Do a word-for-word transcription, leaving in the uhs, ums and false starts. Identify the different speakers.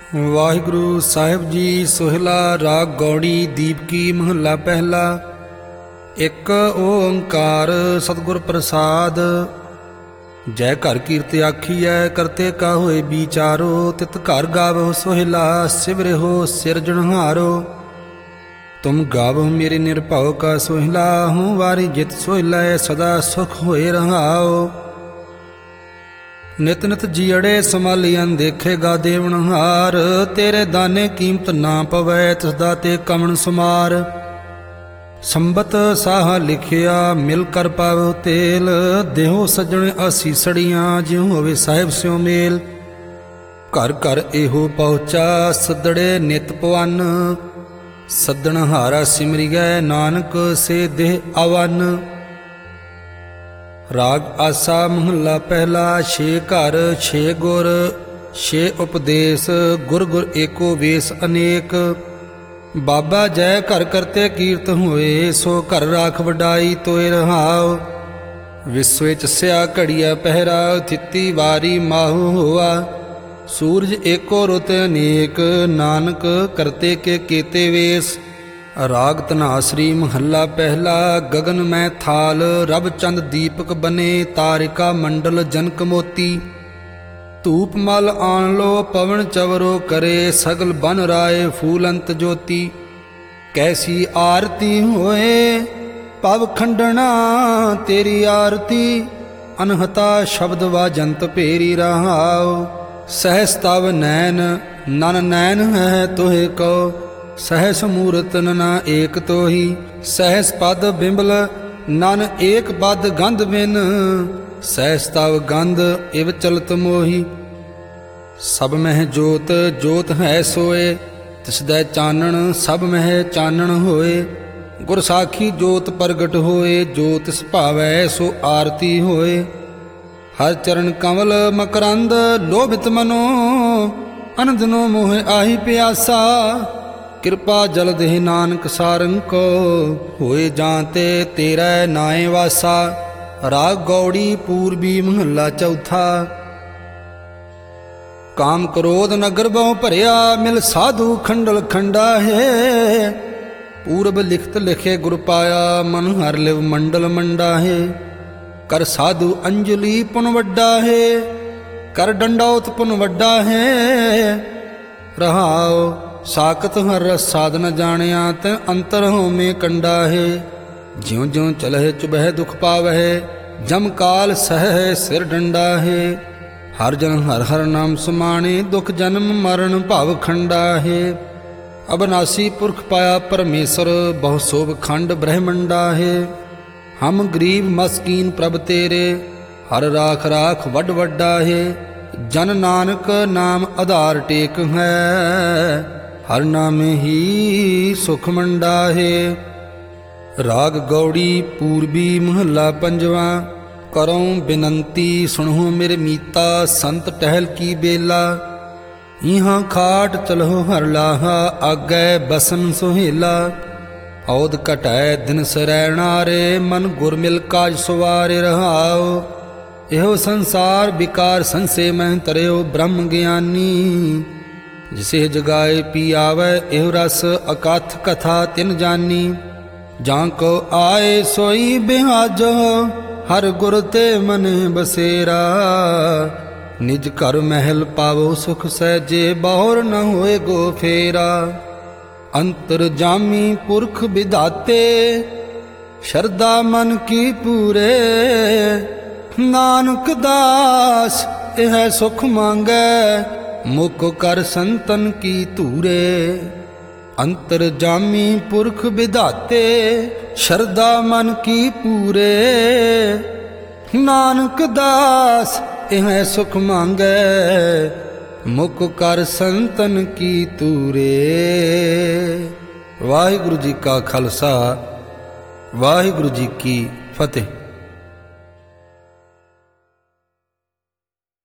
Speaker 1: ਵਾਹਿਗੁਰੂ ਸਾਹਿਬ ਜੀ। ਸੋਹਿਲਾ ਰਾਗ ਗੌੜੀ ਦੀਪਕੀ ਮਹੱਲਾ ਪਹਿਲਾ। ਇੱਕ ਓੰਕਾਰ ਸਤਿਗੁਰ ਪ੍ਰਸਾਦ। ਜੈ ਘਰ ਕੀਰਤ ਆਖੀਐ ਕਰਤੇ ਕਾ ਹੋਏ ਵਿਚਾਰੋ। ਤਿਤ ਘਰ ਗਾਵਹੁ ਸੋਹਿਲਾ ਸਿਵਰਿਹੁ ਸਿਰਜਣਹਾਰੋ। ਤੁਮ ਗਾਵਹੁ ਮੇਰੇ ਨਿਰਭਉ ਕਾ ਸੋਹਿਲਾ। ਹੂੰ ਵਾਰੀ ਜਿਤ ਸੋਹਿਲਾ ਸਦਾ ਸੁਖ ਹੋਏ ਰਹਾਓ। ਨਿਤ ਨਿਤ ਜੀੜੇ ਸੰਭਾਲੀ ਅਨਦੇਖੇਗਾ ਦੇਵਨਹਾਰ। ਤੇਰੇ ਦਾਨੇ ਕੀਮਤ ਨਾ ਪਵੈ ਤਿਸਦਾ ਤੇ ਕਮਣ ਸੁਮਾਰ। ਸੰਬਤ ਸਾਹਾ ਲਿਖਿਆ ਮਿਲ ਕਰ ਪਾਵੋ ਤੇਲ। ਦੇਹੋ ਸੱਜਣ ਅਸੀਸੜੀਆਂ ਜਿਉ ਹੋਵੇ ਸਾਹਿਬ ਸਿਉ ਮੇਲ। ਘਰ ਘਰ ਇਹੋ ਪਹੁੰਚਾ ਸਦੜੇ ਨਿਤ ਪਵਨ। ਸੱਦਣ ਹਾਰਾ ਸਿਮਰਿਐ ਨਾਨਕ ਸੇ ਦੇਹ ਅਵਨ। ਰਾਗ ਆਸਾ ਮਹੱਲਾ ਪਹਿਲਾ। ਛੇ ਘਰ ਛੇ ਗੁਰ ਛੇ ਉਪਦੇਸ਼। ਗੁਰ ਗੁਰ ਏਕੋ ਵੇਸ ਅਨੇਕ। ਬਾਬਾ ਜੈ ਘਰ ਕਰਤੇ ਕੀਰਤ ਹੋਏ। ਸੋ ਘਰ ਰਾਖ ਵਡਾਈ ਤੋਏ ਰਹਾਉ। ਵਿਸਵੇ ਚਸਿਆ ਘੜੀਆ ਪਹਿਰਾ। ਥਿੱਤੀ ਵਾਰੀ ਮਾਹੂ ਹੋਆ। ਸੂਰਜ ਏਕੋ ਰੁਤ ਅਨੇਕ। ਨਾਨਕ ਕਰਤੇ ਕੇ ਕੀਤੇ ਵੇਸ। ਰਾਗ ਧਨਾਸਰੀ ਮਹੱਲਾ ਪਹਿਲਾ। ਗਗਨ ਮੈਂ ਥਾਲ ਰਬ ਚੰਦ ਦੀਪਕ ਬਨੇ। ਤਾਰਿਕਾ ਮੰਡਲ ਜਨਕ ਮੋਤੀ। ਧੂਪ ਮਲ ਆਣ ਲੋ ਪਵਨ ਚਵਰੋ ਕਰੇ। ਸਗਲ ਬਨ ਰਾਏ ਫੂਲੰਤ ਜੋਤੀ। ਕੈਸੀ ਆਰਤੀ ਹੋਏ ਪਵ ਖੰਡਣਾ ਤੇਰੀ ਆਰਤੀ। ਅਨਹਤਾ ਸ਼ਬਦ ਵਾਜੰਤ ਭੇਰੀ ਰਹਾਉ। ਸਹਿਸ ਤਵ ਨੈਣ ਨਨ ਨੈਣ ਹੈ ਤੋਹਿ ਕੋ। ਸਹਿਸ ਮੂਰਤ ਨਨਾ ਏਕ ਤੋਹੀ। ਸਹਿਸ ਪਦ ਬਿੰਬਲ ਨਨ ਏਕ ਪਦ ਗੰਧ ਬਿਨ। ਸਹਿਸ ਤਵ ਗੰਧ ਇਵ ਚਲਤ ਮੋਹੀ। ਸਭ ਮਹਿ ਜੋਤ ਜੋਤ ਹੈ ਸੋਏ। ਤਿਸਦੈ ਚਾਨਣ ਸਭ ਮਹਿ ਚਾਨਣ ਹੋਏ। ਗੁਰ ਸਾਖੀ ਜੋਤ ਪ੍ਰਗਟ ਹੋਏ। ਜੋ ਤਿਸ ਭਾਵੈ ਸੋ ਆਰਤੀ ਹੋਏ। ਹਰ ਚਰਨ ਕਮਲ ਮਕਰੰਦ ਲੋਭਿਤ ਮਨੋ। ਅਨੰਦਨੋ ਮੋਹ ਆਹੀ ਪਿਆਸਾ। ਕਿਰਪਾ ਜਲ ਦੇਹ ਨਾਨਕ ਸਾਰੰਗ ਕੋ। ਹੋਏ ਜਾਂ ਤੇ ਤੇਰਾ ਨਾਏ ਵਾਸਾ। ਰਾਗ ਗੌੜੀ ਪੂਰਬੀ ਮਹੱਲਾ ਚੌਥਾ। ਕਾਮ ਕ੍ਰੋਧ ਨਗਰ ਬਹੁ ਭਰਿਆ। ਮਿਲ ਸਾਧੂ ਖੰਡਲ ਖੰਡਾ ਹੈ। ਪੂਰਬ ਲਿਖਤ ਲਿਖੇ ਗੁਰ ਪਾਇਆ। ਮਨ ਹਰ ਲਿਵ ਮੰਡਲ ਮੰਡਾ ਹੈ। ਕਰ ਸਾਧੂ ਅੰਜਲੀ ਪੁਨ ਵੱਡਾ ਹੈ। ਕਰ ਡੰਡੌਤ ਪੁਨ ਵੱਡਾ ਹੈ। ਰਹਾਉ ਸਾਕਤ ਹਰ ਰਸ ਸਾਧਨ ਜਾਣਿਆ। ਤੈ ਅੰਤਰ ਹੋਮੇ ਕੰਡਾ ਹੈ। ਜਿਉ ਜਿਉ ਚਲਹਿ ਚੁਬਹਿ ਦੁਖ ਪਾਵਹਿ। ਜਮ ਕਾਲ ਸਹਿ ਸਿਰ ਡੰਡਾ ਹੈ। ਹਰ ਜਨ ਹਰ ਹਰ ਨਾਮ ਸਮਾਣੇ। ਦੁਖ ਜਨਮ ਮਰਨ ਭਵ ਖੰਡਾ ਹੈ। ਅਬਨਾਸੀ ਪੁਰਖ ਪਾਇਆ ਪਰਮੇਸ਼ਰ। ਬਹੁ ਸੋਭ ਖੰਡ ਬ੍ਰਹਮੰਡਾ ਹੈ। ਹਮ ਗਰੀਬ ਮਸਕੀਨ ਪ੍ਰਭ ਤੇਰੇ। ਹਰ ਰਾਖ ਰਾਖ ਵੱਡ ਵੱਡਾ ਹੈ। ਜਨ ਨਾਨਕ ਨਾਮ ਆਧਾਰ ਟੇਕ ਹੈ। ਹਰ ਨਾਮੇ ਹੀ ਸੁਖ ਮੰਡਾ ਹੈ। ਰਾਗ ਗੌੜੀ ਪੂਰਬੀ ਮਹੱਲਾ ਪੰਜਵਾ। ਕਰੋ ਬਿਨੰਤੀ ਸੁਣੋ ਮੇਰੇ ਮੀਤਾ। ਸੰਤ ਟਹਿਲ ਕੀ ਬੇਲਾ। ਇਹਾਂ ਖਾਟ ਚਲੋ ਹਰ ਲਾਹਾ। ਆਗੈ ਬਸਨ ਸੁਹੇਲਾ। ਔਦ ਘਟੈ ਦਿਨ ਸਰੈਣਾਰੇ। ਮਨ ਗੁਰ ਮਿਲ ਕਾਜ ਸਵਾਰੇ ਰਹਾਉ। ਇਹੋ ਸੰਸਾਰ ਵਿਕਾਰ ਸੰਸੇ ਮਹਿ ਤਰਿਓ ਬ੍ਰਹਮ ਗਿਆਨੀ। ਜਿਸੇ ਜਗਾਏ ਪੀ ਆਵੈ ਇਹੋ ਰਸ ਅਕਥ ਕਥਾ ਤਿਨ ਜਾਨੀ। ਜਾਂ ਕੋ ਆਏ ਸੋਈ ਬਿਹਾਜੋ। ਹਰ ਗੁਰ ਤੇ ਮਨ ਬਸੇਰਾ। ਨਿਜ ਘਰ ਮਹਿਲ ਪਾਵੋ ਸੁਖ ਸਹਿਜੇ। ਬਹੁਰ ਨ ਹੋਏ ਗੋ ਫੇਰਾ। ਅੰਤਰ ਜਾਮੀ ਪੁਰਖ ਵਿਧਾਤੇ। ਸ਼ਰਧਾ ਮਨ ਕੀ ਪੂਰੇ। ਨਾਨਕ ਦਾਸ ਇਹ ਸੁਖ ਮੰਗੈ। ਮੁਕ ਕਰ ਸੰਤਨ ਕੀ ਧੂਰੇ। ਅੰਤਰ ਜਾਮੀ ਪੁਰਖ ਵਿਧਾਤੇ। ਸ਼ਰਧਾ ਮਨ ਕੀ ਪੂਰੇ। ਨਾਨਕ ਦਾਸ ਇਹ ਸੁਖ ਮੰਗੈ। ਮੁਕ ਕਰ ਸੰਤਨ ਕੀ ਧੂਰੇ। ਵਾਹਿਗੁਰੂ ਜੀ ਕਾ ਖਾਲਸਾ ਵਾਹਿਗੁਰੂ ਜੀ ਕੀ ਫਤਿਹ।